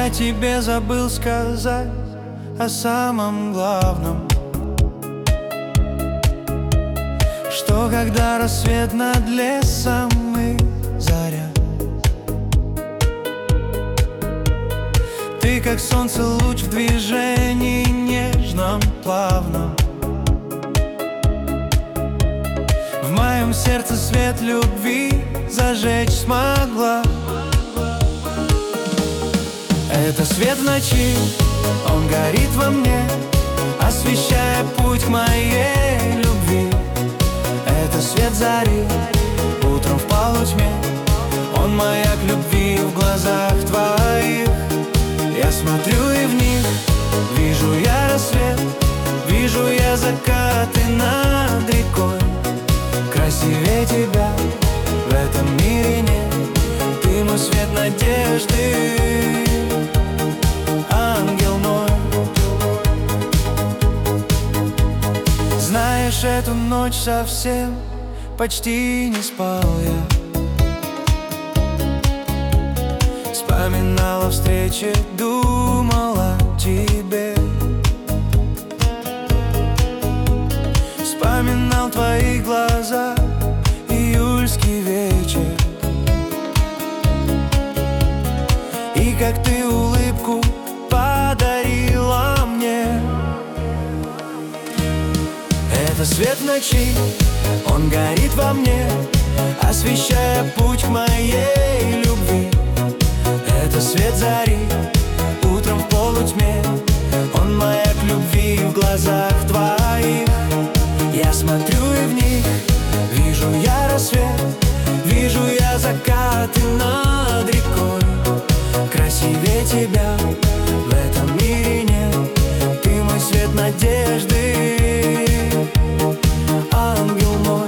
я тебе забыл сказать о самом главном, что когда рассвет над лесом и заря, ты как солнце, луч в движении нежном, плавном. В моем сердце свет любви зажечь смогла. Это свет в ночи, он горит во мне, освещая путь к моей любви. Это свет зари, утром в полутьме, он маяк любви в глазах твоих. Я смотрю и в них вижу я рассвет, вижу я закаты над рекой. Красивее тебя в этом мире нет, ты мой свет надежды, ангел мой. Знаешь, эту ночь совсем почти не спал я, вспоминал о встрече, думал о тебе, вспоминал твои глаза, июльский вечер, и как ты улыбку подарила мне. Это свет в ночи, он горит во мне, освещая путь к моей любви. Это свет зари, утром в полутьме, он маяк любви в глазах твоих. Я смотрю и в них вижу я рассвет, вижу я закаты над рекой. Красивее тебя в этом мире нет, ты мой свет надежды, ангел мой.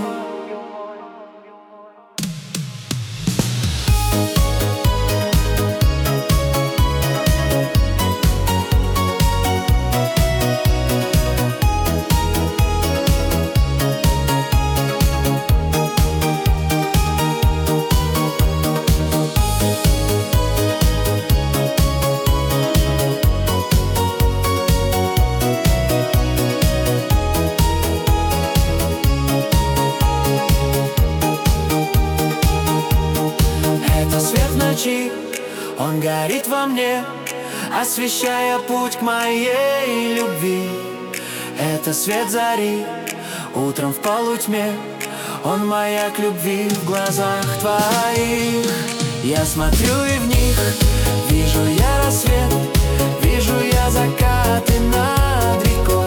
Он горит во мне, освещая путь к моей любви. Это свет зари, утром в полутьме, он маяк любви в глазах твоих. Я смотрю и в них вижу я рассвет, вижу я закаты над рекой.